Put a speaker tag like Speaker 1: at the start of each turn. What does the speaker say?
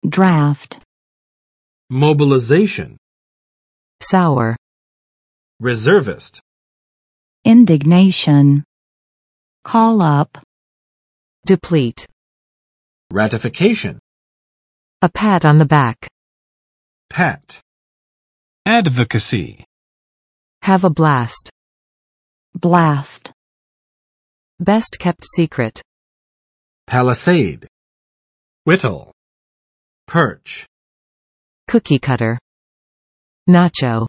Speaker 1: draft,
Speaker 2: mobilization,
Speaker 3: sour,
Speaker 2: reservist,
Speaker 1: indignation, call up,
Speaker 3: deplete,
Speaker 2: ratification,
Speaker 3: a pat on the back,
Speaker 2: pat,
Speaker 4: advocacy,
Speaker 3: have a blast,
Speaker 1: blast,
Speaker 3: best kept secret,
Speaker 2: palisade, whittle, perch,
Speaker 3: cookie cutter, nacho.